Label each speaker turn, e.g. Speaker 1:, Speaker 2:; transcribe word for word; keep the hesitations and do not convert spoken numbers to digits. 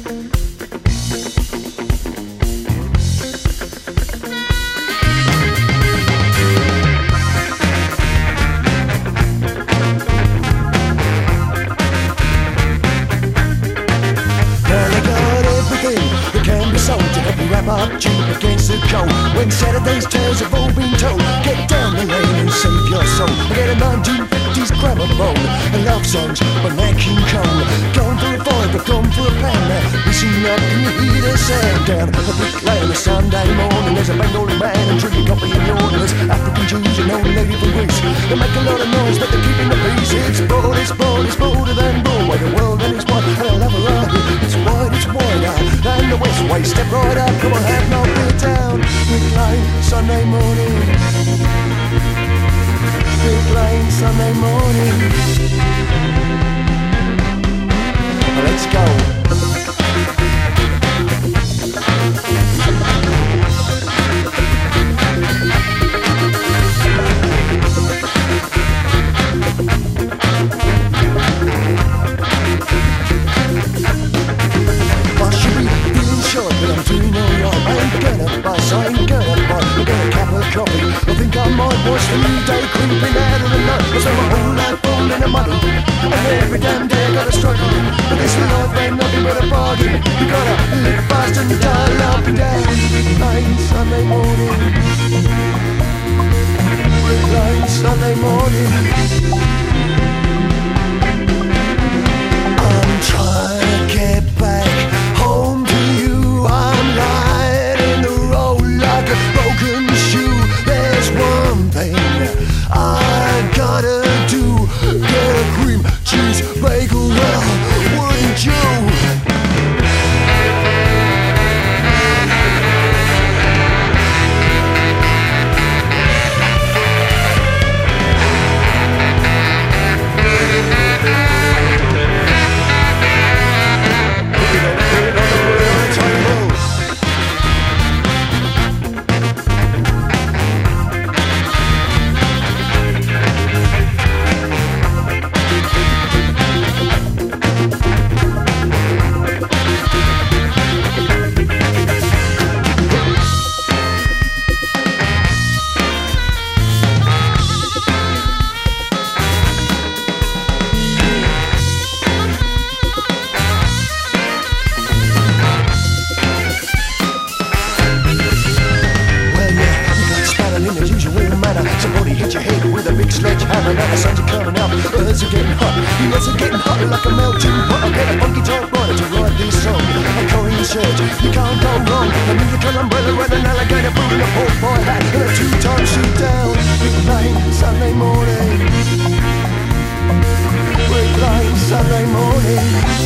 Speaker 1: Up cheap against the cold. When Saturday's tales have all been told, get down the lane and save your soul. I get a nineteen fifties gramophone and love songs by Nat King Cole. Going for a vibe, but gone for a plan now. Listen up, can you hear the sound? Down at the brick lane, a Sunday morning, there's a Bengali man and drinking coffee in the order. There's African Jews and old lady from Greece. They make a lot of noise, but they're keeping the peace. It's broad, it's broad, it's broader than Broadway. The world and it's wide, and I love her right. It's wide, it's wider than the West Way. Step right up, come on, have no fear down. Brick Lane, Sunday morning. Brick Lane, Sunday morning. Let's go. Day creeping out of the night, cause I'm a whole life born in a muddle. And every damn day I gotta struggle. But this life ain't nothing but a bargain. You gotta live fast and die up and down. Line Sunday morning. Brick Lane Sunday morning. I'm trying to get back home to you. I'm lying in the road like a broken shoe. There's one thing I gotta do, get a cream cheese bagel, well, wouldn't you? Somebody hit your head with a big sledgehammer. Now the sun's coming out, birds are getting hot. You guys are getting hot like a melting pot. I'll get a funky typewriter to write this song. A Korean shirt, you can't go wrong. A musical umbrella with an alligator boot and a pork pie hat and a two-time shoot down. Brick Lane Sunday morning. Brick Lane Sunday morning.